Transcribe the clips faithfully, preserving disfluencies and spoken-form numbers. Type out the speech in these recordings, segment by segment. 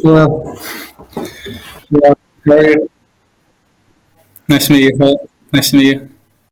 Well, yeah, great. Nice to meet you, Phil. Nice to meet you.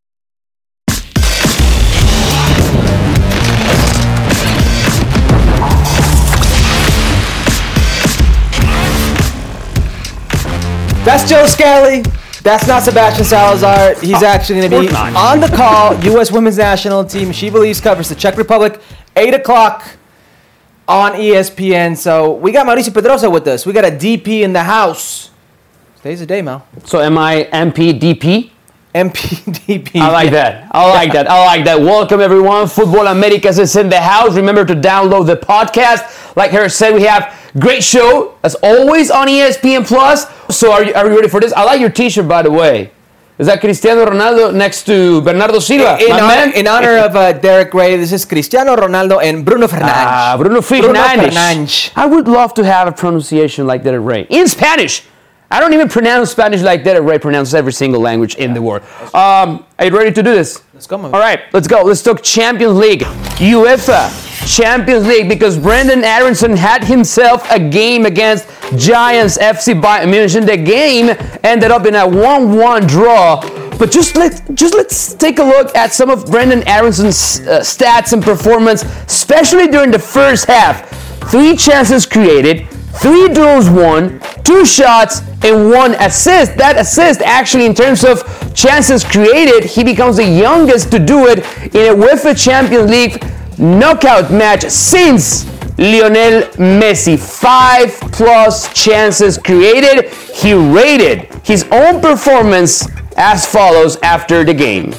That's Joe Scally. That's not Sebastian Salazar. He's actually going to be on the call. U S Women's National Team. She believes covers the Czech Republic. eight o'clock on E S P N. So we got Mauricio Pedrosa with us. We got a D P in the house. Today's the day, Mal. So am I M P D P? M P D P. I like that. I like that. I like that. Welcome, everyone. Football Americas is in the house. Remember to download the podcast. Like Harris said, we have great show, as always, on E S P N Plus. So are you, are you ready for this? I like your t-shirt, by the way. Is that Cristiano Ronaldo next to Bernardo Silva? In, my honor, man? in honor of uh, Derek Gray, this is Cristiano Ronaldo and Bruno Fernandes. Ah, Bruno Fernandes. Bruno Fernandes. I would love to have a pronunciation like Derek Ray. In Spanish. I don't even pronounce Spanish like Derek Ray pronounces every single language in the world. Um, are you ready to do this? Let's go, man. All right, let's go. Let's talk Champions League. UEFA Champions League, because Brenden Aaronson had himself a game against Giants F C Bayern Munich. The game ended up in a one one draw. But just let just let's take a look at some of Brenden Aaronson's uh, stats and performance, especially during the first half. Three chances created, three duels won, two shots, and one assist. That assist, actually, in terms of chances created, he becomes the youngest to do it in a UEFA Champions League knockout match since Lionel Messi. Five plus chances created. He rated his own performance as follows after the game.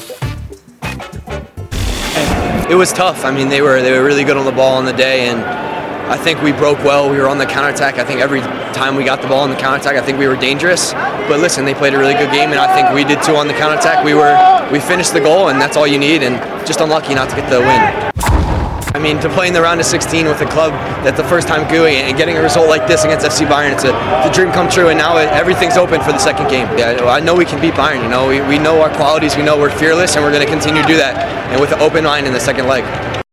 It was tough. I mean, they were they were really good on the ball on the day, and I think we broke well. We were on the counterattack. I think every time we got the ball on the counterattack, I think we were dangerous. But listen, they played a really good game, and I think we did too on the counterattack. We were we finished the goal, and that's all you need, and just unlucky not to get the win. I mean, to play in the round of sixteen with a club that the first time doing it and getting a result like this against F C Bayern, it's a, it's a dream come true, and now it, everything's open for the second game. Yeah, I know we can beat Bayern. You know, we, we know our qualities, we know we're fearless, and we're going to continue to do that, and with an open mind in the second leg.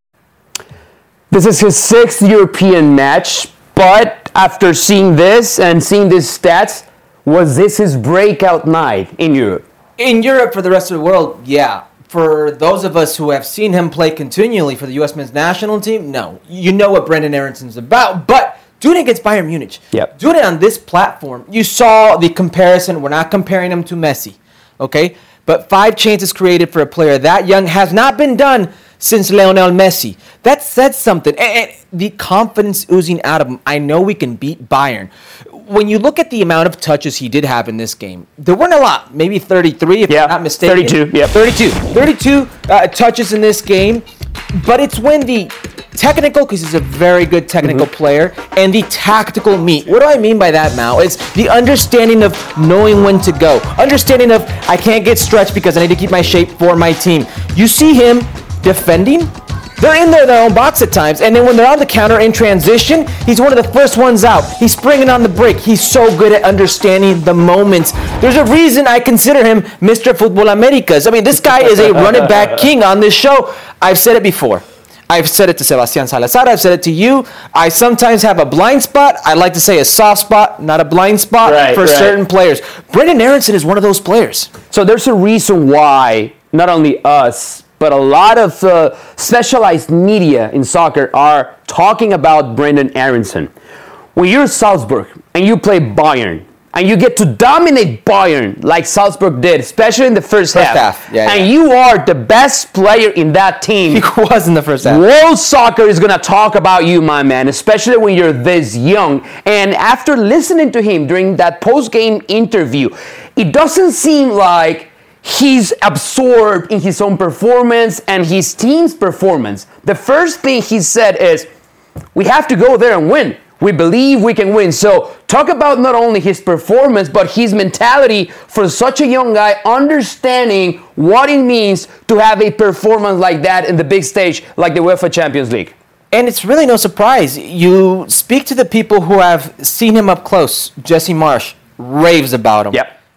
This is his sixth European match, but after seeing this and seeing these stats, was this his breakout night in Europe? In Europe, for the rest of the world, yeah. For those of us who have seen him play continually for the U S Men's National Team, no. You know what Brenden Aaronson's about, but doing it against Bayern Munich, yep. doing it on this platform, you saw the comparison. We're not comparing him to Messi, okay? But five chances created for a player that young has not been done since Lionel Messi. That says something. And, and the confidence oozing out of him. I know we can beat Bayern. When you look at the amount of touches he did have in this game, there weren't a lot. Maybe thirty-three, if yeah, I'm not mistaken. thirty-two, yeah. thirty-two. thirty-two uh, touches in this game. But it's when the technical, because he's a very good technical mm-hmm. player, and the tactical meet. What do I mean by that, Mal? It's the understanding of knowing when to go. Understanding of, I can't get stretched because I need to keep my shape for my team. You see him defending. They're in their, their own box at times, and then when they're on the counter in transition, he's one of the first ones out. He's springing on the break. He's so good at understanding the moments. There's a reason I consider him Mister Football Americas. I mean, this guy is a running back king on this show. I've said it before. I've said it to Sebastian Salazar. I've said it to you. I sometimes have a blind spot. I like to say a soft spot, not a blind spot, right, for right. certain players. Brenden Aaronson is one of those players. So there's a reason why not only us, but a lot of uh, specialized media in soccer are talking about Brenden Aaronson. When you're Salzburg and you play Bayern, and you get to dominate Bayern like Salzburg did, especially in the first, first half, half. Yeah, and yeah. you are the best player in that team. He was in the first half. World soccer is going to talk about you, my man, especially when you're this young. And after listening to him during that post-game interview, it doesn't seem like he's absorbed in his own performance and his team's performance. The first thing he said is, we have to go there and win. We believe we can win. So talk about not only his performance, but his mentality for such a young guy, understanding what it means to have a performance like that in the big stage like the UEFA Champions League. And it's really no surprise. You speak to the people who have seen him up close. Jesse Marsch raves about him. Yep.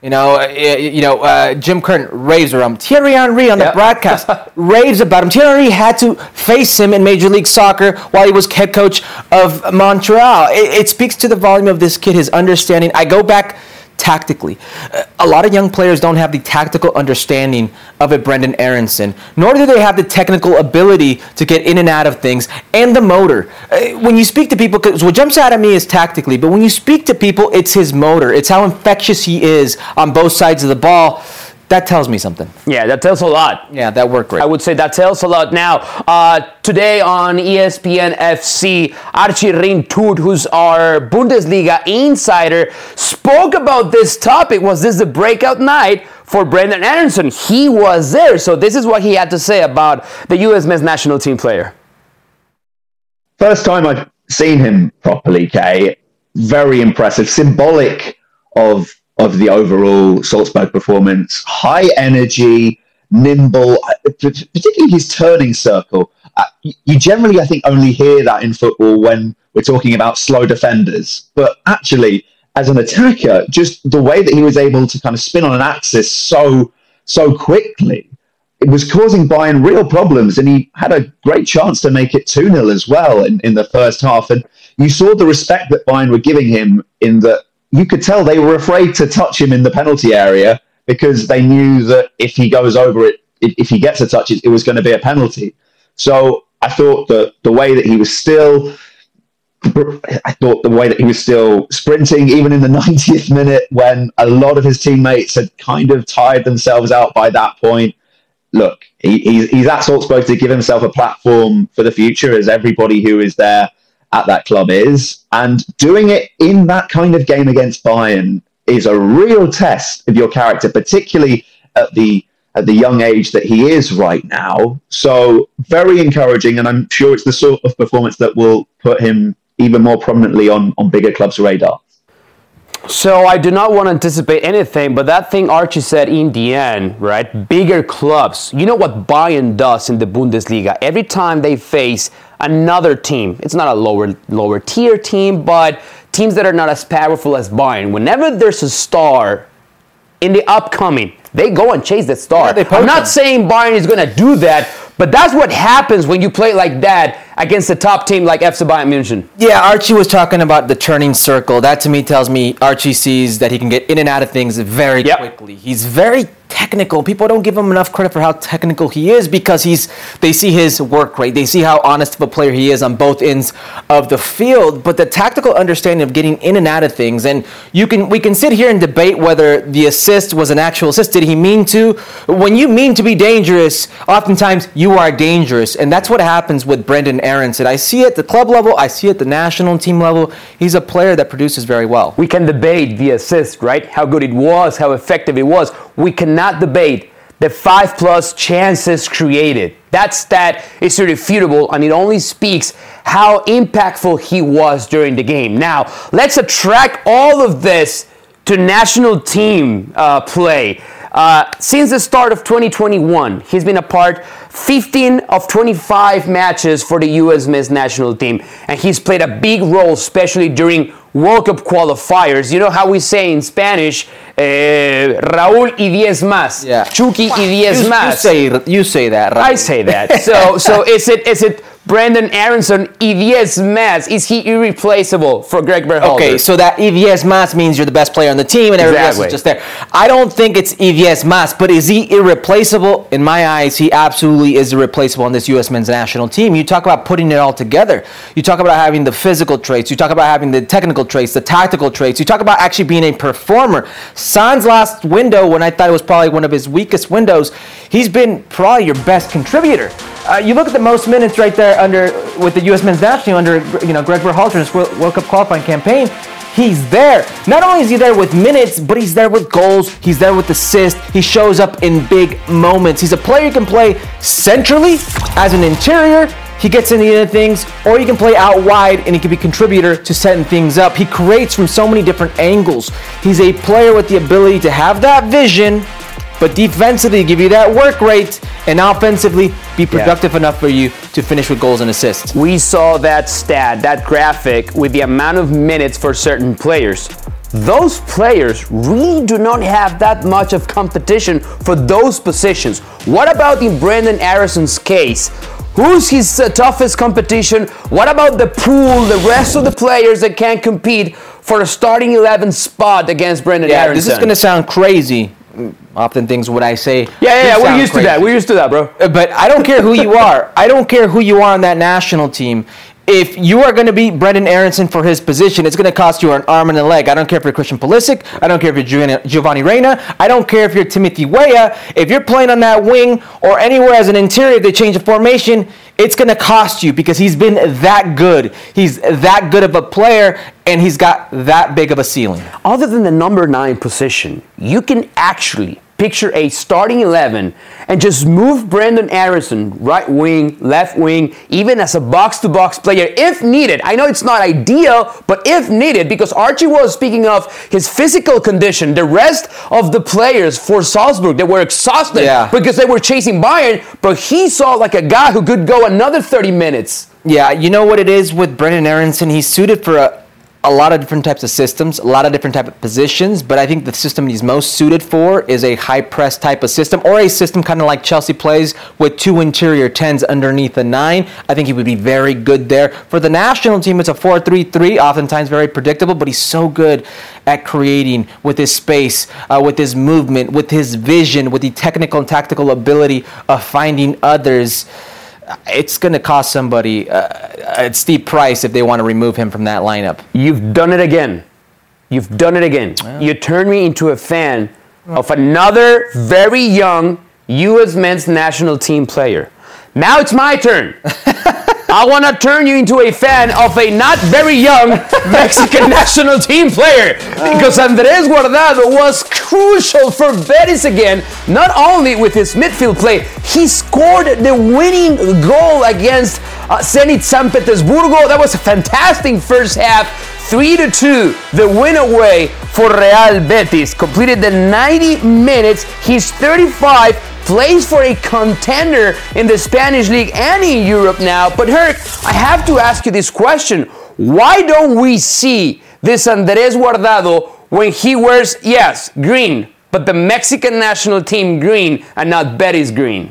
You know, uh, you know, uh, Jim Curtin raves around him. Thierry Henry on the Yep. broadcast raves about him. Thierry Henry had to face him in Major League Soccer while he was head coach of Montreal. It, it speaks to the volume of this kid, his understanding. I go back tactically. Uh, a lot of young players don't have the tactical understanding of a Brenden Aaronson, nor do they have the technical ability to get in and out of things and the motor. Uh, when you speak to people, because what jumps out at me is tactically, but when you speak to people, it's his motor. It's how infectious he is on both sides of the ball. That tells me something. Yeah, that tells a lot. Yeah, that worked great. I would say that tells a lot. Now, uh, today on E S P N F C, Archie Rintut, who's our Bundesliga insider, spoke about this topic. Was this the breakout night for Brenden Aaronson? He was there. So this is what he had to say about the U S men's national team player. First time I've seen him properly, Kay. Very impressive. Symbolic of of the overall Salzburg performance. High energy, nimble, particularly his turning circle. Uh, you generally, I think, only hear that in football when we're talking about slow defenders. But actually, as an attacker, just the way that he was able to kind of spin on an axis so, so quickly, it was causing Bayern real problems. And he had a great chance to make it two nil as well in, in the first half. And you saw the respect that Bayern were giving him in that you could tell they were afraid to touch him in the penalty area because they knew that if he goes over it, if he gets a touch, it, it was going to be a penalty. So I thought that the way that he was still, I thought the way that he was still sprinting, even in the ninetieth minute when a lot of his teammates had kind of tired themselves out by that point. Look, he, he's, he's at Salzburg to give himself a platform for the future, as everybody who is there at that club is, and doing it in that kind of game against Bayern is a real test of your character, particularly at the at the young age that he is right now. So very encouraging, and I'm sure it's the sort of performance that will put him even more prominently on, on bigger clubs' radar. So I do not want to anticipate anything, but that thing Archie said in the end, right? Bigger clubs. You know what Bayern does in the Bundesliga? Every time they face another team, it's not a lower lower tier team, but teams that are not as powerful as Bayern, whenever there's a star in the upcoming, they go and chase that star. Yeah, I'm not them. saying Bayern is going to do that, but that's what happens when you play like that against a top team like F C Bayern München. Yeah, Archie was talking about the turning circle. That to me tells me Archie sees that he can get in and out of things very Yep. quickly. He's very technical. People don't give him enough credit for how technical he is because he's they see his work rate. They see how honest of a player he is on both ends of the field. But the tactical understanding of getting in and out of things, and you can we can sit here and debate whether the assist was an actual assist. Did he mean to? When you mean to be dangerous, oftentimes you are dangerous, and that's what happens with Brenden Aaronson. I see it at the club level. I see it at the national team level. He's a player that produces very well. We can debate the assist, right? How good it was, how effective it was. We cannot debate the five plus chances created. That stat is irrefutable, and it only speaks how impactful he was during the game. Now, let's attract all of this to national team uh, play. Uh, since the start of twenty twenty-one, he's been a part fifteen of twenty-five matches for the U S men's national team, and he's played a big role, especially during World Cup qualifiers. You know how we say in Spanish, eh, Raúl y diez más, Yeah. Chucky y diez You, más. you say you say that, right? I say that. So, so is it is it Brenden Aaronson y diez más? Is he irreplaceable for Greg Berhalter? Okay, so that E V S Mas means you're the best player on the team and everybody else Exactly. is just there. I don't think it's E V S Mas, but is he irreplaceable? In my eyes, he absolutely is irreplaceable on this U S men's national team. You talk about putting it all together. You talk about having the physical traits. You talk about having the technical traits, the tactical traits. You talk about actually being a performer. San's last window, when I thought it was probably one of his weakest windows, he's been probably your best contributor. Uh, you look at the most minutes right there under with the U S men's national team under you know Greg Berhalter's World World Cup qualifying campaign. He's there. Not only is he there with minutes, but he's there with goals. He's there with assists. He shows up in big moments. He's a player who can play centrally as an interior. He gets in the end of things, or he can play out wide and he can be a contributor to setting things up. He creates from so many different angles. He's a player with the ability to have that vision, but defensively give you that work rate, and offensively be productive yeah. enough for you to finish with goals and assists. We saw that stat, that graphic, with the amount of minutes for certain players. those players really do not have that much of competition for those positions. What about in Brenden Aaronson's case? Who's his uh, toughest competition? What about the pool, the rest of the players that can compete for a starting eleven spot against Brenden Yeah, Aaronson? this is going to sound crazy. Often things what I say. Yeah, yeah, yeah, do we're sound used crazy. to that. We're used to that, bro. But I don't care who you are. I don't care who you are on that national team. If you are going to beat Brenden Aaronson for his position, it's going to cost you an arm and a leg. I don't care if you're Christian Pulisic. I don't care if you're Giovanni- Giovanni Reina. I don't care if you're Timothy Weah. If you're playing on that wing or anywhere as an interior, they change the formation, it's going to cost you because he's been that good. He's that good of a player, and he's got that big of a ceiling. Other than the number nine position, you can actually picture a starting eleven and just move Brenden Aaronson right wing, left wing, even as a box-to-box player if needed. I know it's not ideal, but if needed, because Archie was speaking of his physical condition. The rest of the players for Salzburg, they were exhausted Yeah. because they were chasing Bayern, but he saw like a guy who could go another thirty minutes. Yeah, you know what it is with Brenden Aaronson? He's suited for a, a lot of different types of systems, a lot of different type of positions, but I think the system he's most suited for is a high press type of system, or a system kind of like Chelsea plays with two interior tens underneath a nine. I think he would be very good there. For the national team, it's a four three three, oftentimes very predictable, but he's so good at creating with his space, uh, with his movement, with his vision, with the technical and tactical ability of finding others. It's going to cost somebody uh, a steep price if they want to remove him from that lineup. You've done it again. You've done it again. Yeah. You turned me into a fan of another very young U S men's national team player. Now it's my turn. I want to turn you into a fan of a not very young Mexican national team player, because Andrés Guardado was crucial for Betis again, not only with his midfield play, he scored the winning goal against uh, Zenit San Petersburgo. That was a fantastic first half. three to two, the win away for Real Betis. Completed the ninety minutes. He's thirty-five, plays for a contender in the Spanish league and in Europe now. But Herc, I have to ask you this question. Why don't we see this Andrés Guardado when he wears, yes, green, but the Mexican national team green and not Betis green?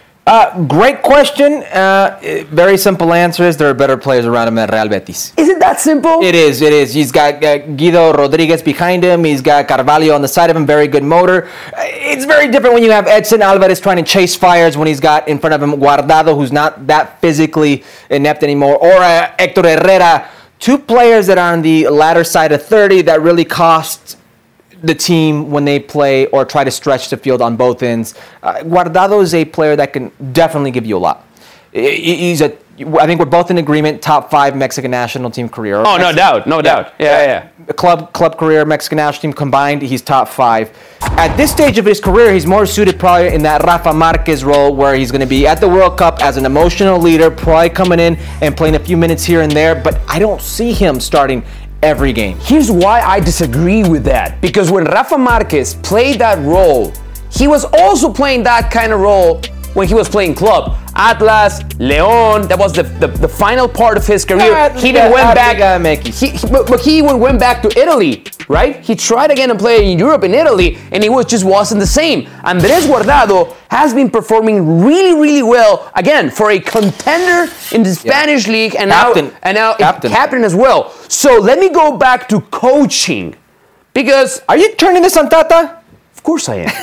Uh, great question. Uh, very simple answer is there are better players around him at Real Betis. Is it that simple? It is, it is. He's got uh, Guido Rodriguez behind him. He's got Carvalho on the side of him, very good motor. Uh, It's very different when you have Edson Alvarez trying to chase fires when he's got in front of him Guardado, who's not that physically inept anymore, or uh, Hector Herrera. Two players that are on the latter side of thirty that really cost the team when they play or try to stretch the field on both ends. Uh, Guardado is a player that can definitely give you a lot. He- He's a, I think we're both in agreement, top five Mexican national team career. Oh, no doubt, no doubt. Yeah, yeah. Club club career, Mexican national team combined, he's top five. At this stage of his career, he's more suited probably in that Rafa Marquez role where he's going to be at the World Cup as an emotional leader, probably coming in and playing a few minutes here and there, but I don't see him starting every game. Here's why I disagree with that. Because when Rafa Marquez played that role, he was also playing that kind of role when he was playing club. Atlas, León, that was the, the, the final part of his career. Uh, he then went back. uh, He, he, but, but he even went back to Italy, right? He tried again and play in Europe, in Italy, and it was just wasn't the same. Andrés Guardado has been performing really, really well, again, for a contender in the Spanish yeah. league, and captain. now, and now captain. captain as well. So let me go back to coaching, because Are you turning this on Tata? of course I am.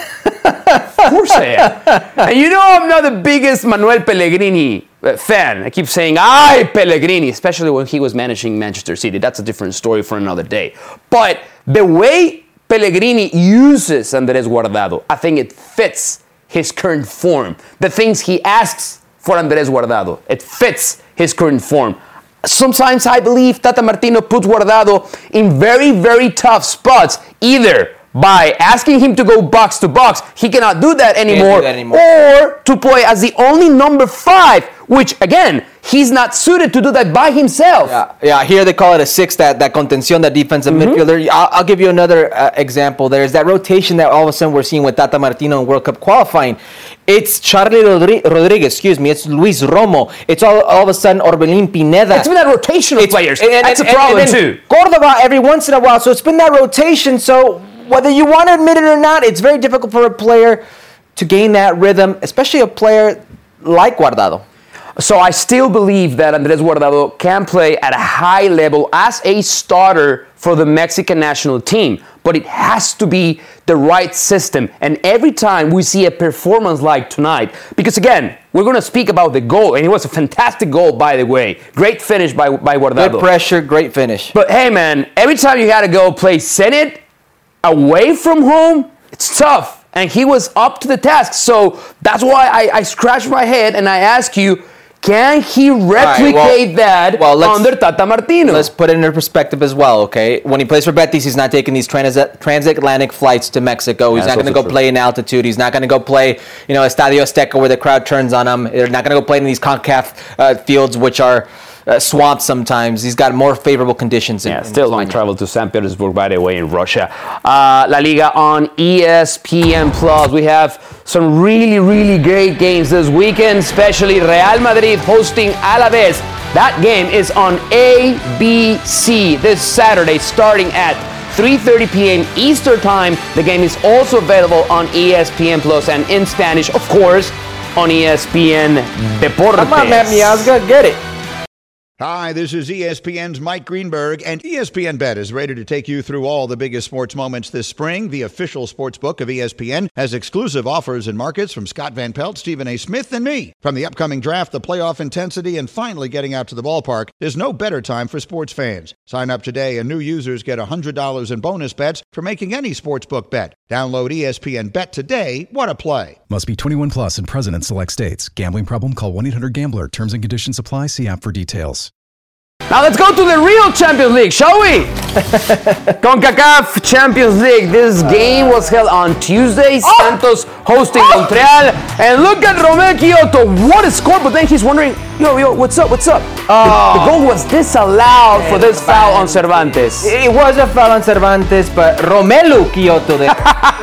Of course I am. And you know I'm not the biggest Manuel Pellegrini fan. I keep saying, ay, Pellegrini, especially when he was managing Manchester City. That's a different story for another day. But the way Pellegrini uses Andrés Guardado, I think it fits his current form. The things he asks for Andrés Guardado, it fits his current form. Sometimes I believe Tata Martino puts Guardado in very, very tough spots, either by asking him to go box to box. He cannot do that anymore. do that anymore. Or to play as the only number five, which again, he's not suited to do that by himself. Yeah, yeah. Here they call it a six, that, that contención, that defensive Mm-hmm. midfielder. I'll, I'll give you another uh, example. There's that rotation that all of a sudden we're seeing with Tata Martino in World Cup qualifying. It's Charlie Rodri- Rodriguez, excuse me. It's Luis Romo. It's all, all of a sudden Orbelín Pineda. It's been that rotation of It's- players. and- and- That's and- a problem and then too. Cordova every once in a while. So it's been that rotation. So whether you want to admit it or not, it's very difficult for a player to gain that rhythm, especially a player like Guardado. So I still believe that Andrés Guardado can play at a high level as a starter for the Mexican national team, but it has to be the right system. And every time we see a performance like tonight, because again, we're going to speak about the goal, and it was a fantastic goal, by the way. Great finish by, by Guardado. Good pressure, great finish. But hey, man, every time you had to go play Zenit away from home, it's tough. And he was up to the task. So that's why I, I scratch my head and I ask you, can he replicate well- that well, let's- under Tata Martino? Let's put it in perspective as well, okay? When he plays for Betis, he's not taking these trans- transatlantic flights to Mexico. He's That's not going to also go true. play in altitude. He's not going to go play, you know, Estadio Azteca where the crowd turns on him. They're not going to go play in these CONCACAF uh, fields, which are uh, swamps sometimes. He's got more favorable conditions. In, Yeah, in still long España. travel to Saint Petersburg, by the way, in Russia. Uh, La Liga on E S P N Plus. We have some really, really great games this weekend, especially Real Madrid hosting Alaves. That game is on A B C this Saturday, starting at three thirty p.m. Eastern Time. The game is also available on E S P N Plus and in Spanish, of course, on E S P N Deportes. Come on, Matt Miazga, get it. Hi, this is E S P N's Mike Greenberg, and E S P N Bet is ready to take you through all the biggest sports moments this spring. The official sports book of E S P N has exclusive offers and markets from Scott Van Pelt, Stephen A. Smith, and me. From the upcoming draft, the playoff intensity, and finally getting out to the ballpark, there's no better time for sports fans. Sign up today, and new users get one hundred dollars in bonus bets for making any sportsbook bet. Download E S P N Bet today. What a play. Must be twenty-one plus and present in select states. Gambling problem? Call one eight hundred gambler. Terms and conditions apply. See app for details. Now let's go to the real Champions League, shall we? CONCACAF Champions League. This game was held on Tuesday. Oh! Santos hosting Montreal. And look at Romel Kyoto. What a score. But then he's wondering, yo, yo, what's up, what's up? Oh. The, the goal was disallowed for this foul on Cervantes. It was a foul on Cervantes, but Romelu Kyoto there.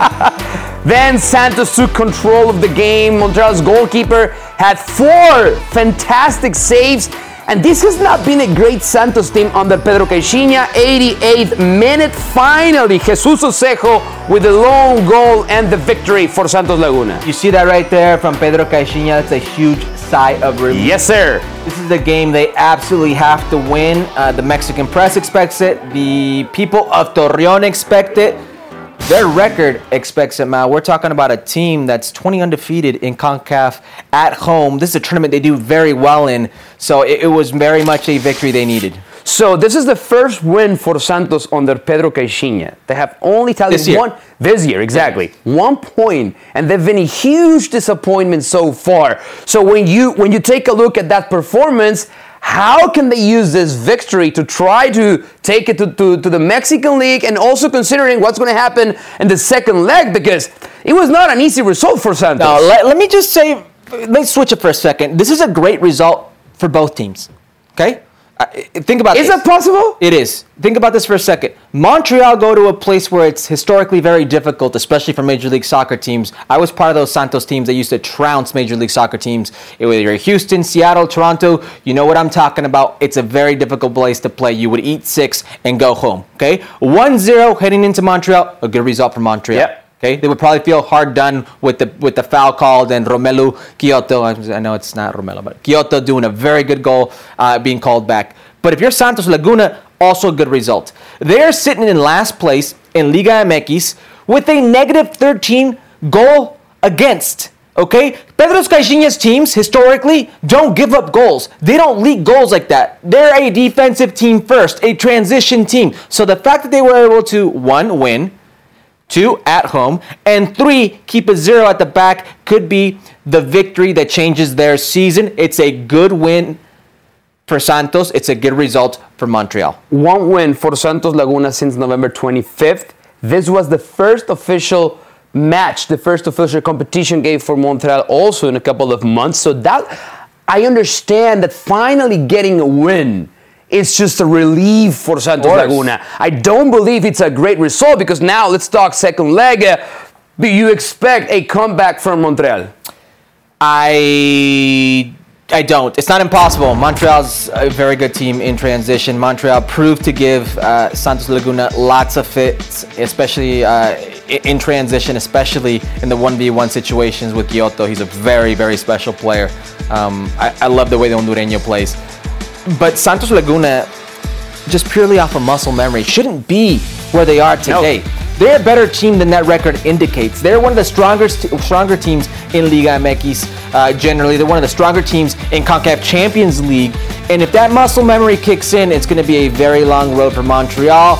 Then Santos took control of the game. Montreal's goalkeeper had four fantastic saves. And this has not been a great Santos team under Pedro Caixinha. eighty-eighth minute, finally, Jesus Osejo with the lone goal and the victory for Santos Laguna. You see that right there from Pedro Caixinha? That's a huge sigh of relief. Yes, sir. This is a game they absolutely have to win. Uh, the Mexican press expects it. The people of Torreon expect it. Their record expects it, Mal. We're talking about a team that's twenty undefeated in CONCACAF at home. This is a tournament they do very well in, so it, it was very much a victory they needed. So this is the first win for Santos under Pedro Caixinha. They have only tallied This year. one this year, exactly. One point, and they've been a huge disappointment so far. So when you when you take a look at that performance, how can they use this victory to try to take it to, to, to the Mexican League, and also considering what's going to happen in the second leg, because it was not an easy result for Santos. Now, let, let me just say, let's switch it for a second. This is a great result for both teams, okay? Uh, think about Is this. that possible? It is. Think about this for a second. Montreal go to a place where it's historically very difficult, especially for Major League Soccer teams. I was part of those Santos teams that used to trounce Major League Soccer teams. It was either Houston, Seattle, Toronto. You know what I'm talking about. It's a very difficult place to play. You would eat six and go home, okay? one zero heading into Montreal. A good result for Montreal. Yep. Okay, they would probably feel hard done with the with the foul called, and Romelu Kyoto, I know it's not Romelu, but Kyoto doing a very good goal, uh, being called back. But if you're Santos Laguna, also a good result. They're sitting in last place in Liga M X with a negative thirteen goal against. Okay, Pedro Caixinha's teams historically don't give up goals. They don't leak goals like that. They're a defensive team first, a transition team. So the fact that they were able to, one, win, two, at home, and three, keep a zero at the back could be the victory that changes their season. It's a good win for Santos. It's a good result for Montreal. One win for Santos Laguna since November twenty-fifth. This was the first official match, the first official competition game for Montreal also in a couple of months. So that, I understand that finally getting a win, it's just a relief for Santos Laguna. I don't believe it's a great result because now let's talk second leg. Uh, do you expect a comeback from Montreal? I I don't. It's not impossible. Montreal's a very good team in transition. Montreal proved to give uh, Santos Laguna lots of fits, especially uh, in transition, especially in the one v one situations with Giotto. He's a very, very special player. Um, I, I love the way the Hondureño plays. But Santos Laguna, just purely off of muscle memory, shouldn't be where they are today. No. They're a better team than that record indicates. They're one of the stronger, stronger teams in Liga M X. Uh, generally, they're one of the stronger teams in CONCACAF Champions League. And if that muscle memory kicks in, it's going to be a very long road for Montreal.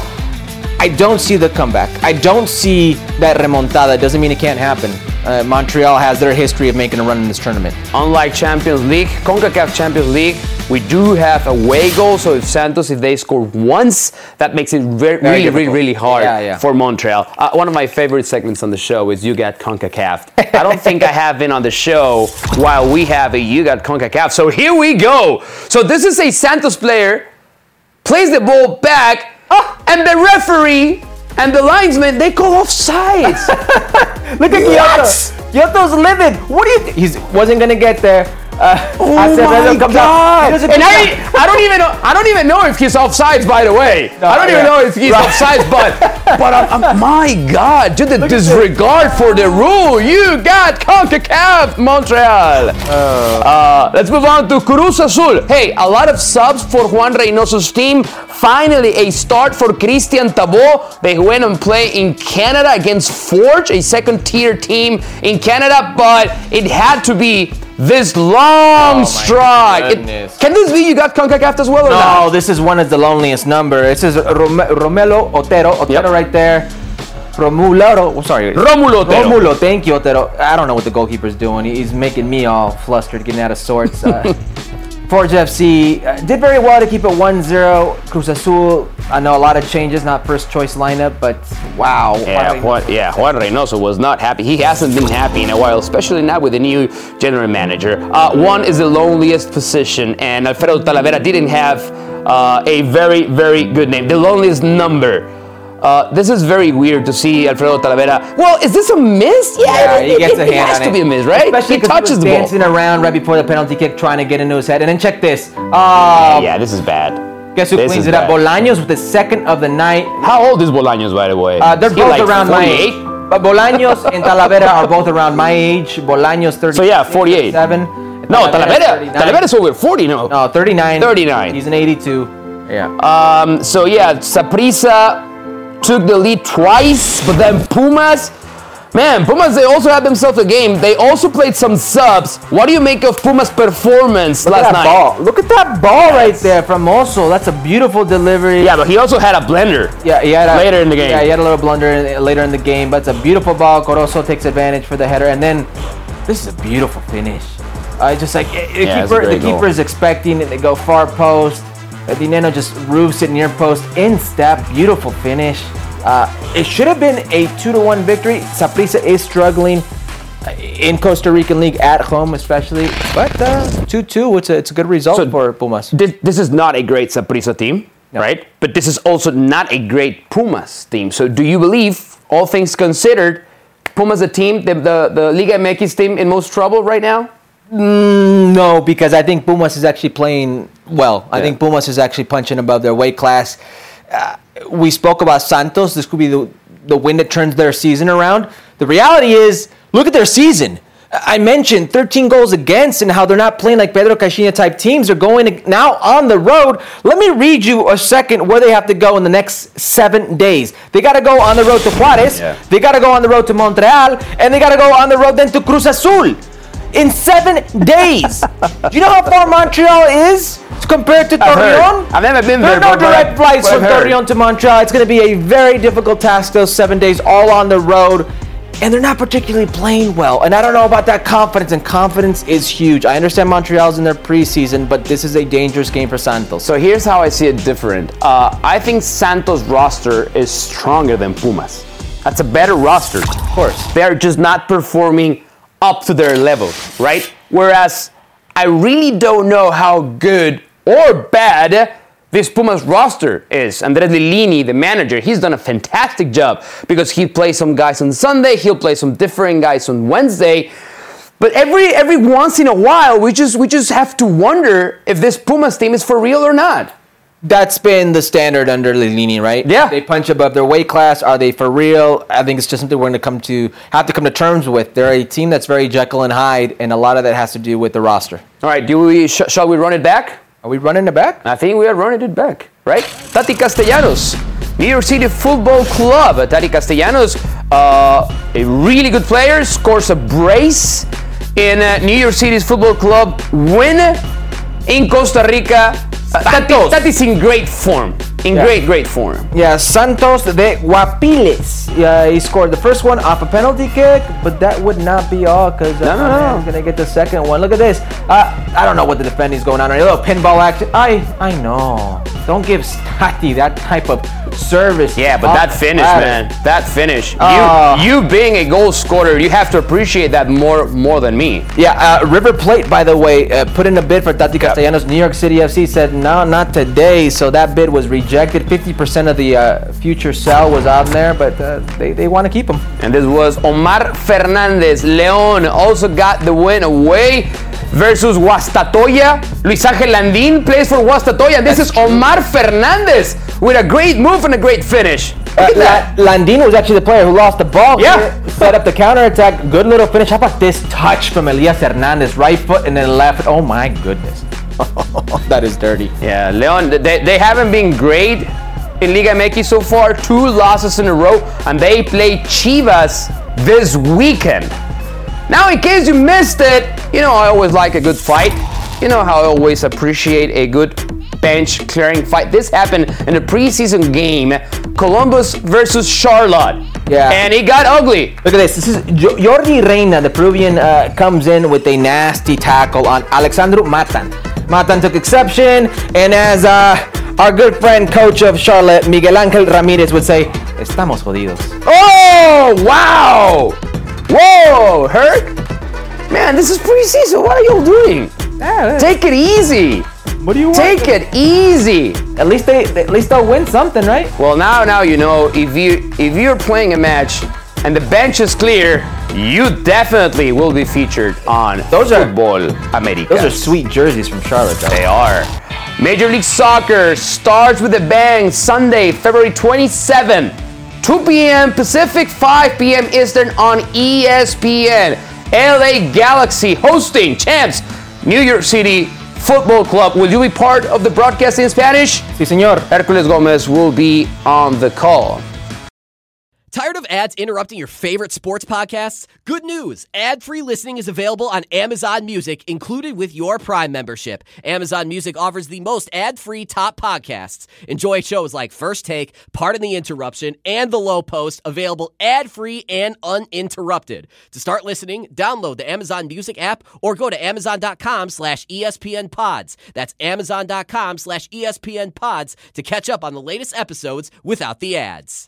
I don't see the comeback. I don't see that remontada. Doesn't mean it can't happen. Uh, Montreal has their history of making a run in this tournament. Unlike Champions League, CONCACAF Champions League, we do have away goals. So if Santos, if they score once, that makes it very, very really, really, really hard yeah, yeah. for Montreal. Uh, one of my favorite segments on the show is You Got CONCACAF. I don't think I have been on the show while we have a You Got CONCACAF. So here we go. So this is a Santos player, plays the ball back, oh, and the referee and the linesman, they call offsides. Look at Giotto. Giotto's livid. What do you think? He wasn't going to get there. Uh, oh my God! And I, I don't even know. I don't even know if he's offsides. By the way, no, I don't yeah. even know if he's right. offsides. But, but I'm, I'm, my God, dude, the disregard for the rule. You got CONCACAF, Montreal. Uh, uh, let's move on to Cruz Azul. Hey, a lot of subs for Juan Reynoso's team. Finally, a start for Christian Tabó. They went and play in Canada against Forge, a second-tier team in Canada, but it had to be this long oh strike. It, can this be You Got CONCACAF as well or no, not? No, this is one of the loneliest number. It says Rom- Romelo Otero. Otero yep. right there. Romulo, oh, sorry. Romulo Otero. Romulo, thank you, Otero. I don't know what the goalkeeper's doing. He's making me all flustered, getting out of sorts. Uh, Forge F C uh, did very well to keep it one zero. Cruz Azul, I know a lot of changes, not first choice lineup, but wow. Yeah, Juan, yeah, Juan Reynoso was not happy. He hasn't been happy in a while, especially not with the new general manager. Uh, one is the loneliest position, and Alfredo Talavera didn't have uh, a very, very good name. The loneliest number. Uh, this is very weird to see Alfredo Talavera. Well, is this a miss? Yeah, yeah it, he gets it, a it hand has on to it. be a miss, right? Especially he touches he was the ball. dancing around right before the penalty kick, trying to get into his head. And then check this. Oh, yeah, yeah, this is bad. Guess who this cleans it bad. up? Bolaños with the second of the night. How old is Bolaños, by the way? Uh, they're is both like around forty-eight? my age. But Bolaños and Talavera are both around my age. Bolaños thirty. So yeah, forty-eight. Seven. No, Talavera. Talavera's over forty, no. No, thirty-nine. thirty-nine. He's an eighty-two. Yeah. Um. So yeah, Saprissa took the lead twice, but then Pumas, man, Pumas, they also had themselves a game. They also played some subs. What do you make of Pumas' performance Look last at that night? Ball. Look at that ball yes. right there from Mosso. That's a beautiful delivery. Yeah, but he also had a blender. Yeah, he had a, later in the game. Yeah, he had a little blunder in, later in the game, but it's a beautiful ball. Corozo takes advantage for the header, and then this is a beautiful finish. Uh, just like the yeah, keeper, the keeper goal. is expecting it to go far post. Dineno just roofs it near post, in step, beautiful finish. Uh, it should have been a two to one victory. Saprissa is struggling in Costa Rican League at home, especially. But uh, two two, it's a, it's a good result so for Pumas. This, this is not a great Saprissa team, no. right? But this is also not a great Pumas team. So do you believe, all things considered, Pumas a team, the, the, the Liga M X team in most trouble right now? Mm, no, because I think Pumas is actually playing well. I yeah. think Pumas is actually punching above their weight class. Uh, we spoke about Santos. This could be the, the win that turns their season around. The reality is, look at their season. I mentioned thirteen goals against and how they're not playing like Pedro Caixinha type teams. They're going now on the road. Let me read you a second where they have to go in the next seven days. They got to go on the road to Juarez. Yeah. They got to go on the road to Montreal. And they got to go on the road then to Cruz Azul. In seven days. Do you know how far Montreal is compared to Torreon? I've never been there. There are no direct flights from Torreon to Montreal. It's going to be a very difficult task those seven days all on the road. And they're not particularly playing well. And I don't know about that confidence. And confidence is huge. I understand Montreal's in their preseason, but this is a dangerous game for Santos. So here's how I see it different. Uh, I think Santos' roster is stronger than Pumas. That's a better roster. Of course. They're just not performing up to their level, right? Whereas I really don't know how good or bad this Pumas roster is. Andres Lilini, the manager, he's done a fantastic job because he plays some guys on Sunday, he'll play some different guys on Wednesday. But every every once in a while, we just we just have to wonder if this Pumas team is for real or not. That's been the standard under Lilini, right? Yeah. They punch above their weight class. Are they for real? I think it's just something we're going to come to have to come to terms with. They're a team that's very Jekyll and Hyde, and a lot of that has to do with the roster. All right, do we sh- shall we run it back? Are we running it back? I think we are running it back, right? Tati Castellanos, New York City Football Club. Tati Castellanos, uh, a really good player, scores a brace in uh, New York City's Football Club win in Costa Rica. Uh, Tati, Tati's in great form. In Yeah. great, great form. Yeah, Santos de Guapiles. Yeah, he scored the first one off a penalty kick, but that would not be all because uh, No, no, no. he's going to get the second one. Look at this. Uh, I don't know what the defending's going on. A little pinball action. I I know. Don't give Tati that type of service. Yeah, but off that the finish, ladder. man. That finish. Oh. You, you being a goal scorer, you have to appreciate that more, more than me. Yeah, uh, River Plate, by the way, uh, put in a bid for Tati Castellanos. New York City F C said, no, not today. So that bid was rejected. fifty percent of the uh, future sell was on there, but uh, they, they want to keep him. And this was Omar Fernandez. León also got the win away versus Guastatoya. Luis Ángel Landín plays for Guastatoya. This is Omar Fernandez with a great move and a great finish. Look Uh, at that. La- Landín was actually the player who lost the ball. Yeah. here, set up the counterattack. Good little finish. How about this touch from Elias Hernandez? Right foot and then left. Oh my goodness. That is dirty. Yeah, León, they, they haven't been great in Liga M X so far. Two losses in a row, and they play Chivas this weekend. Now, in case you missed it, you know I always like a good fight. You know how I always appreciate a good bench clearing fight. This happened in a preseason game, Columbus versus Charlotte. Yeah. And it got ugly. Look at this. This is Jo- Jordi Reina, the Peruvian, uh, comes in with a nasty tackle on Alexandru Matan. Matan took exception, and as uh, our good friend, coach of Charlotte, Miguel Ángel Ramírez, would say, estamos jodidos. Oh, wow. Whoa, hurt? Man, this is preseason. What are you doing? Yeah, Take it easy. what do you want? Take it easy. At least they, at least they'll win something, right? Well, now, now you know if you if you're playing a match and the bench is clear, you definitely will be featured on Those are- Football America. Those are sweet jerseys from Charlotte, though. They are. Major League Soccer starts with a bang Sunday, February twenty-seventh, two p.m. Pacific, five p.m. Eastern on E S P N. L A Galaxy hosting champs New York City Football Club. Will you be part of the broadcast in Spanish? Sí, señor. Hercules Gomez will be on the call. Tired of ads interrupting your favorite sports podcasts? Good news! Ad-free listening is available on Amazon Music, included with your Prime membership. Amazon Music offers the most ad-free top podcasts. Enjoy shows like First Take, Pardon the Interruption, and The Low Post, available ad-free and uninterrupted. To start listening, download the Amazon Music app or go to amazon.com slash ESPN pods. That's amazon.com slash ESPN pods to catch up on the latest episodes without the ads.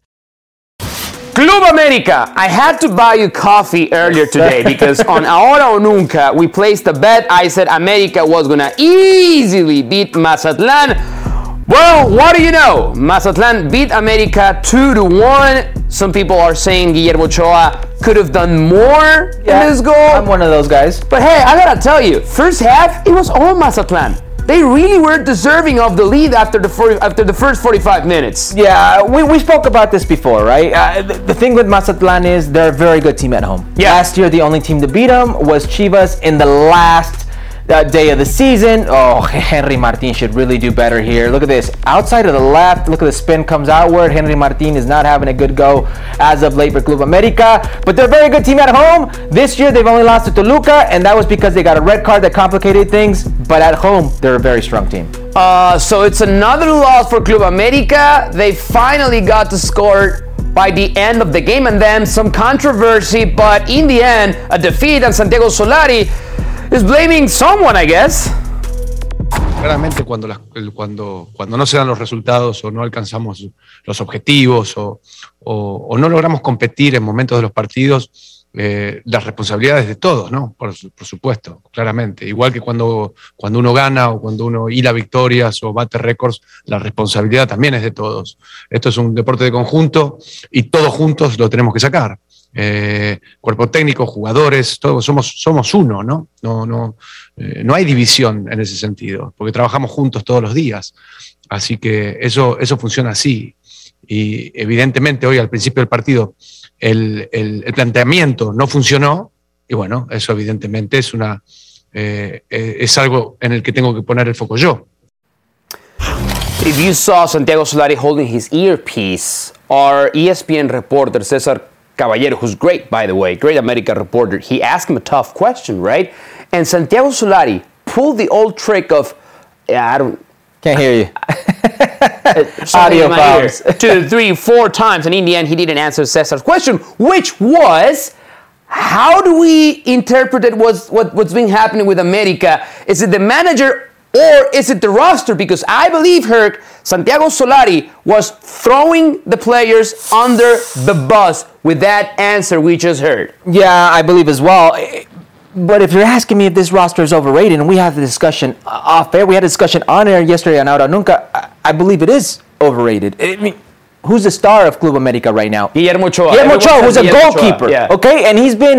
Club America, I had to buy you coffee earlier today because on Ahora o Nunca, we placed a bet. I said America was going to easily beat Mazatlan. Well, what do you know? Mazatlan beat America two to one. Some people are saying Guillermo Ochoa could have done more Yeah, in this goal. I'm one of those guys. But hey, I gotta tell you, first half, it was all Mazatlan. They really were deserving of the lead after the forty, after the first forty-five minutes. Yeah, we, we spoke about this before, right? Uh, the, the thing with Mazatlan is they're a very good team at home. Yeah. Last year, the only team to beat them was Chivas in the last uh, day of the season. Oh, Henry Martin should really do better here. Look at this. Outside of the left, look at the spin comes outward. Henry Martin is not having a good go as of late for Club America, but they're a very good team at home. This year, they've only lost to Toluca, and that was because they got a red card that complicated things, but at home, they're a very strong team. Uh, so it's another loss for Club America. They finally got to score by the end of the game, and then some controversy, but in the end, a defeat, and Santiago Solari is blaming someone, I guess. Claramente cuando, las, cuando, cuando no se dan los resultados o no alcanzamos los objetivos o, o, o no logramos competir en momentos de los partidos, eh, las responsabilidades de todos, ¿no? Por, por supuesto, claramente. Igual que cuando, cuando uno gana o cuando uno hila victorias o bate récords, la responsabilidad también es de todos. Esto es un deporte de conjunto y todos juntos lo tenemos que sacar. Eh, cuerpo técnico, jugadores, todos somos, somos uno, ¿no? No, no, eh, no hay división en ese sentido, porque trabajamos juntos todos los días. Así que eso, eso funciona así. Y evidentemente hoy al principio del partido el, el, el planteamiento no funcionó, y bueno, eso evidentemente es, una, eh, es algo en el que tengo que poner el foco yo. If you saw Santiago Solari holding his earpiece, our E S P N reporter Cesar Caballero, who's great, by the way, great America reporter, he asked him a tough question, right? And Santiago Solari pulled the old trick of, yeah, I don't... Can't hear you. Audio problems. Two, three, four times, and in the end, he didn't answer Cesar's question, which was, how do we interpret it, what's, what, what's been happening with America? Is it the manager or is it the roster? Because I believe, Herc, Santiago Solari was throwing the players under the bus with that answer we just heard. Yeah, I believe as well. But if you're asking me if this roster is overrated, and we have the discussion off air, we had a discussion on air yesterday on Ahora Nunca, I, I believe it is overrated. I mean, who's the star of Club America right now? Guillermo Ochoa. Guillermo Ochoa, who's a Guillermo goalkeeper, Ochoa, yeah. okay? And he's been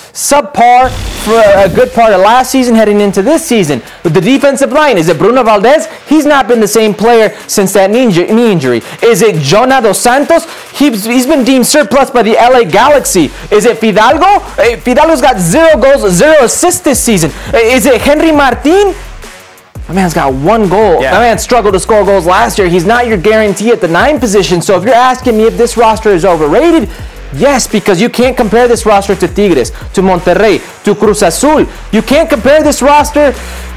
subpar for a good part of last season heading into this season. But the defensive line, is it Bruno Valdez? He's not been the same player since that knee injury. Is it Jonah Dos Santos? He's, he's been deemed surplus by the L A Galaxy. Is it Fidalgo? Fidalgo's got zero goals, zero assists this season. Is it Henry Martin? My man's got one goal. Yeah. My man struggled to score goals last year. He's not your guarantee at the nine position. So if you're asking me if this roster is overrated, yes, because you can't compare this roster to Tigres, to Monterrey, to Cruz Azul. You can't compare this roster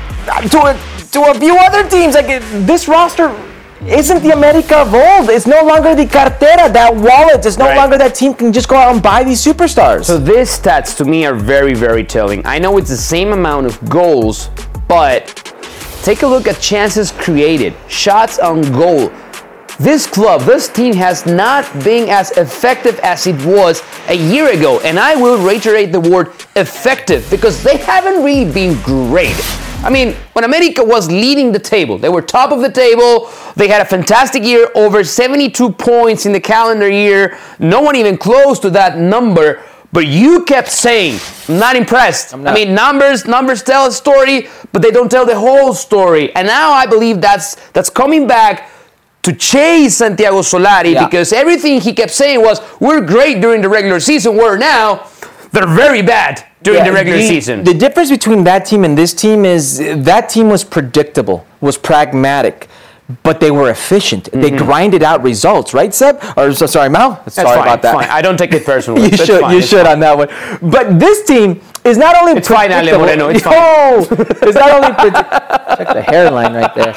to a, to a few other teams. Like this roster isn't the America of old. It's no longer the cartera, that wallet. It's no Right. longer that team can just go out and buy these superstars. So these stats to me are very, very telling. I know it's the same amount of goals, but take a look at chances created, shots on goal. This club, this team has not been as effective as it was a year ago. And I will reiterate the word effective because they haven't really been great. I mean, when America was leading the table, they were top of the table. They had a fantastic year, over seventy-two points in the calendar year. No one even close to that number. But you kept saying, I'm not impressed. I'm not. I mean, numbers, numbers tell a story, but they don't tell the whole story. And now I believe that's that's coming back to chase Santiago Solari Yeah. because everything he kept saying was, we're great during the regular season, where now they're very bad during Yeah, the regular the, season. The difference between that team and this team is that team was predictable, was pragmatic, but they were efficient. They grinded out results, right, Seb? Or so, sorry, Mal? That's Sorry fine, about that. fine. I don't take it personally. you That's should, fine, you it's should fine. on that one. But this team is not only It's fine, Ale predictable. Moreno, it's Yo, it's not only predictable. Check the hairline right there.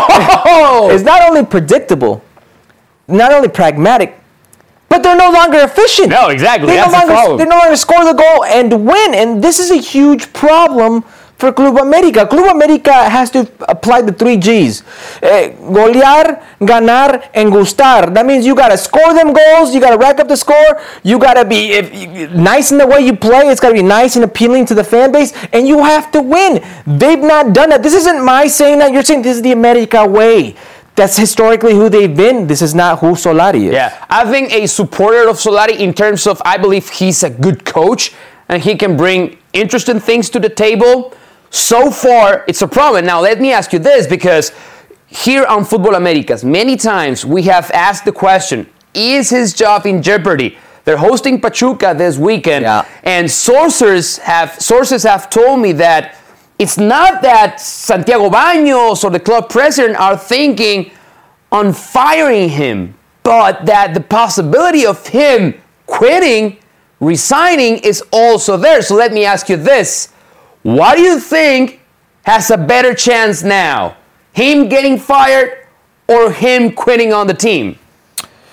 Whoa! It's not only predictable, not only pragmatic, but they're no longer efficient. No, exactly. They That's no the longer, problem. They no longer score the goal and win, and this is a huge problem for Club America. Club America has to apply the three G's. Eh, golear, ganar, and gustar. That means you got to score them goals, you got to rack up the score, you got to be if, if, nice in the way you play, it's got to be nice and appealing to the fan base, and you have to win. They've not done that. This isn't my saying that. You're saying this is the America way. That's historically who they've been. This is not who Solari is. Yeah, I've been a supporter of Solari in terms of I believe he's a good coach and he can bring interesting things to the table. So far, it's a problem. Now, let me ask you this, because here on Football Americas, many times we have asked the question, is his job in jeopardy? They're hosting Pachuca this weekend, Yeah. and sources have sources have told me that it's not that Santiago Baños or the club president are thinking on firing him, but that the possibility of him quitting, resigning is also there. So let me ask you this. What do you think has a better chance now? Him getting fired or him quitting on the team?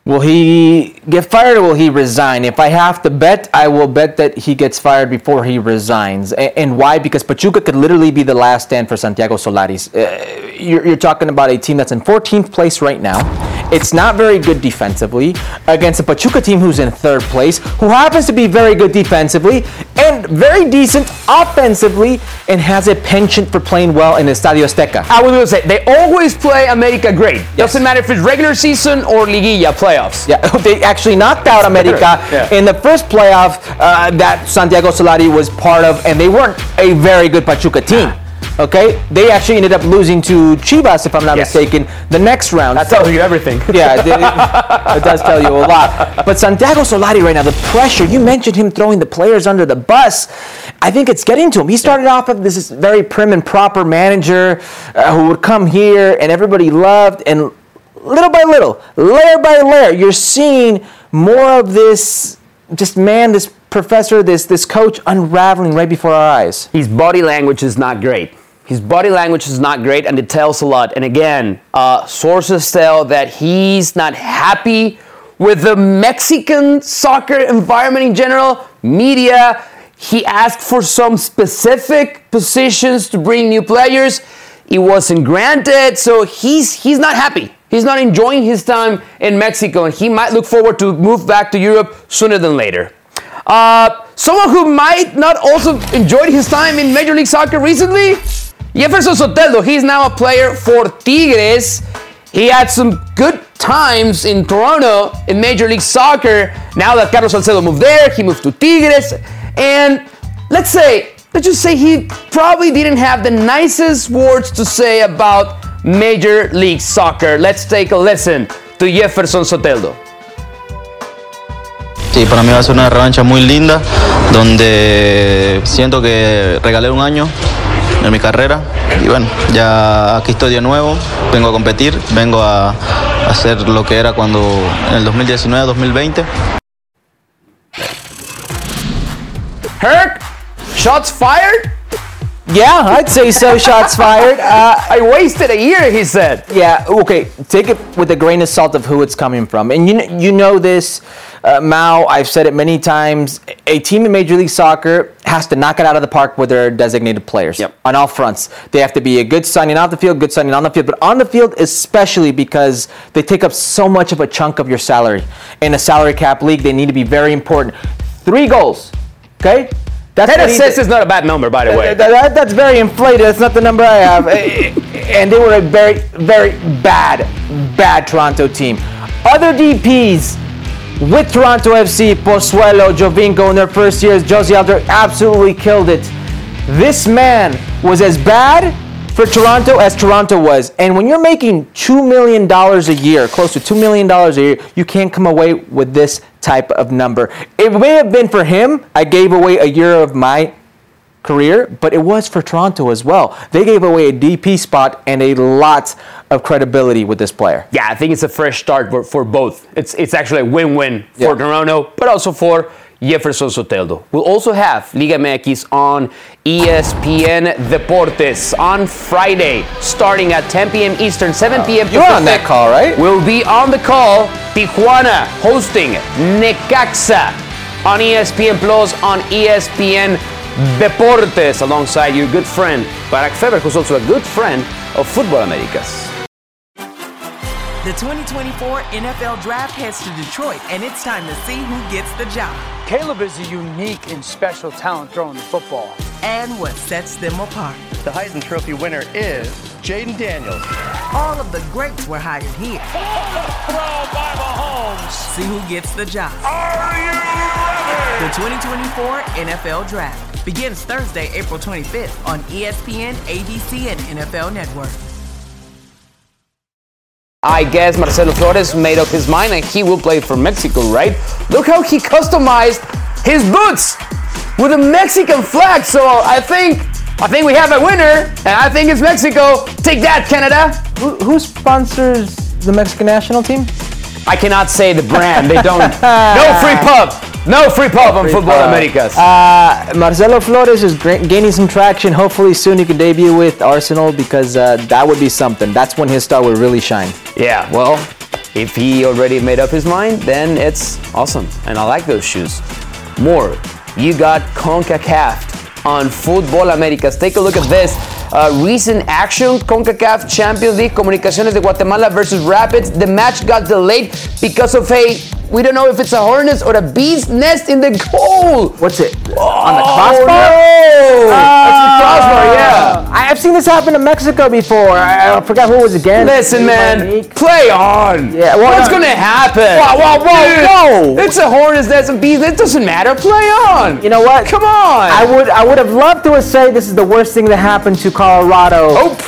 Will he get fired or will he resign? If I have to bet, I will bet that he gets fired before he resigns. And, and why? Because Pachuca could literally be the last stand for Santiago Solari. Uh, you're, you're talking about a team that's in fourteenth place right now. It's not very good defensively against a Pachuca team who's in third place, who happens to be very good defensively and very decent offensively and has a penchant for playing well in Estadio Azteca. I was going to say, they always play America great. Yes. Doesn't matter if it's regular season or Liguilla playoffs. Yeah, they actually knocked out America yeah. in the first playoff uh, that Santiago Solari was part of, and they weren't a very good Pachuca team. Okay, they actually ended up losing to Chivas, if I'm not yes. mistaken, the next round. That tells so, you everything. Yeah, it, it, it does tell you a lot. But Santiago Solari right now, the pressure, you mentioned him throwing the players under the bus. I think it's getting to him. He started off as this very prim and proper manager uh, who would come here and everybody loved, and little by little, layer by layer, you're seeing more of this, just man, this professor, this this coach unraveling right before our eyes. His body language is not great. His body language is not great, and it tells a lot. And again, uh, sources tell that he's not happy with the Mexican soccer environment in general, media. He asked for some specific positions to bring new players. It wasn't granted, so he's he's not happy. He's not enjoying his time in Mexico, and he might look forward to move back to Europe sooner than later. Uh, someone who might not also enjoyed his time in Major League Soccer recently, Jefferson Soteldo. He's now a player for Tigres. He had some good times in Toronto in Major League Soccer. Now that Carlos Salcedo moved there, he moved to Tigres. And let's say, let's just say he probably didn't have the nicest words to say about Major League Soccer. Let's take a listen to Jefferson Soteldo. Sí, para mí va a ser una revancha muy linda, donde siento que regalé un año en mi carrera y bueno, ya aquí estoy de nuevo, vengo a competir, vengo a, a hacer lo que era cuando en el dos mil diecinueve dos mil veinte. Herc, shots fired? Yeah, I'd say so. Shots fired. Uh, I wasted a year, he said. Yeah, okay. Take it with a grain of salt of who it's coming from. And you, you know this, uh, Mao, I've said it many times. A team in Major League Soccer has to knock it out of the park with their designated players. Yep. On all fronts. They have to be a good signing off the field, good signing on the field. But on the field, especially because they take up so much of a chunk of your salary. In a salary cap league, they need to be very important. Three goals, okay? That's ten assists is not a bad number, by the way. That, that, that's very inflated. That's not the number I have. And they were a very, very bad, bad Toronto team. Other D Ps with Toronto F C, Pozuelo, Jovinko in their first years, Josie Alter absolutely killed it. This man was as bad for Toronto as Toronto was. And when you're making two million dollars a year, close to two million dollars a year, you can't come away with this type of number. It may have been for him. I gave away a year of my career, but it was for Toronto as well. They gave away a D P spot and a lot of credibility with this player. Yeah, I think it's a fresh start for, for both. It's it's actually a win-win for Yeah. Toronto, but also for Jefferson Soteldo. We'll also have Liga M X on E S P N Deportes on Friday, starting at ten p.m. Eastern, seven p.m. You're on that call, right? We'll be on the call. Tijuana hosting Necaxa on E S P N Plus on E S P N Deportes, alongside your good friend Barack Feber, who's also a good friend of Football Americas. The twenty twenty-four N F L Draft heads to Detroit, and it's time to see who gets the job. Caleb is a unique and special talent throwing the football. And what sets them apart. The Heisman Trophy winner is Jaden Daniels. All of the greats were hired here. Throw by Mahomes. See who gets the job. Are you ready? The twenty twenty-four N F L Draft begins Thursday, April twenty-fifth on E S P N, A B C, and N F L Network. I guess Marcelo Flores made up his mind and he will play for Mexico, right? Look how he customized his boots with a Mexican flag. So I think I think we have a winner, and I think it's Mexico. Take that, Canada. Who, who sponsors the Mexican national team? I cannot say the brand. They don't. No free pub. No free pub on Football Americas. Uh, Marcelo Flores is gra- gaining some traction. Hopefully soon he can debut with Arsenal, because uh, that would be something. That's when his star would really shine. Yeah, well, If he already made up his mind, then it's awesome. And I like those shoes. More, you got CONCACAF on Football Americas. Take a look at this. Uh, recent action, CONCACAF Champions League, Comunicaciones de Guatemala versus Rapids. The match got delayed because of a, we don't know if it's a hornet's or a bee's nest in the goal. What's it? Oh, on the crossbar? No. Uh, That's the crossbar, yeah. I- I've seen this happen in Mexico before. I, I forgot who it was again. Listen, man, play on. Yeah, well, What's no. gonna happen? Whoa, whoa, whoa, Dude, whoa. It's a hornet's nest and bees. It doesn't matter. Play on. You know what? Come on. I would I would have loved to have said this is the worst thing that happened to Colorado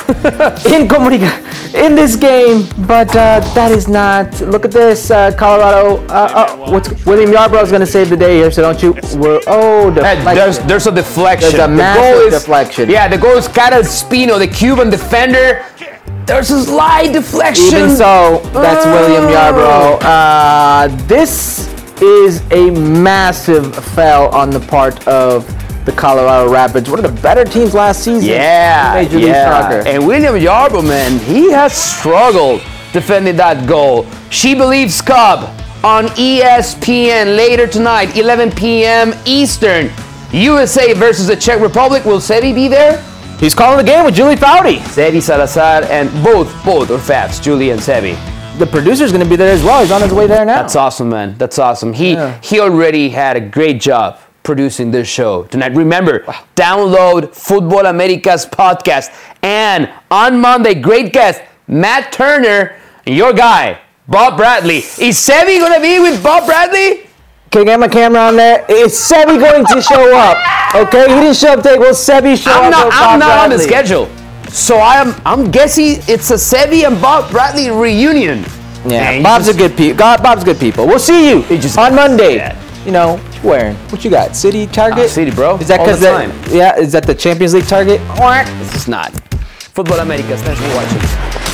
Oh. in Comunica in this game, but uh, that is not. Look at this, uh, Colorado. Uh, uh, what's William Yarbrough is going to save the day here, so don't you? We're, oh, Hey, deflection. there's there's a deflection. There's a The massive goal is- deflection. Yeah, the goal is Carlos Espino, the Cuban defender. There's a slight deflection. Even so, that's Oh. William Yarbrough. Uh, this is a massive foul on the part of the Colorado Rapids, one of the better teams last season. Yeah, in Major League yeah. Soccer. And William Yarbrough, man, he has struggled defending that goal. She Believes Cup on E S P N later tonight, eleven p.m. Eastern. U S A versus the Czech Republic. Will Sevi be there? He's calling the game with Julie Foudy. Sevi Salazar and both, both are Fabs, Julie and Sevi. The producer's going to be there as well. He's on his way there now. That's awesome, man. That's awesome. He Yeah. he already had a great job producing this show tonight. Remember, download Football Americas podcast. And on Monday, great guest, Matt Turner, and your guy, Bob Bradley. Is Sevi going to be with Bob Bradley? Can I get my camera on there? Is Sebi going to show up? Okay, he didn't show up today. Will Sebi show I'm up? not, with I'm Bob not on the Bradley? schedule. So I'm I'm guessing it's a Sevi and Bob Bradley reunion. Yeah, Man, you Bob's just- a good pe- God, Bob's good people. We'll see you He just- on Monday. Yeah. You know, what you wearing? What you got? City Target? Ah, City, bro. Is that All because the that? time. Yeah, is that the Champions League Target? This is not. Football Americas. Thanks for watching.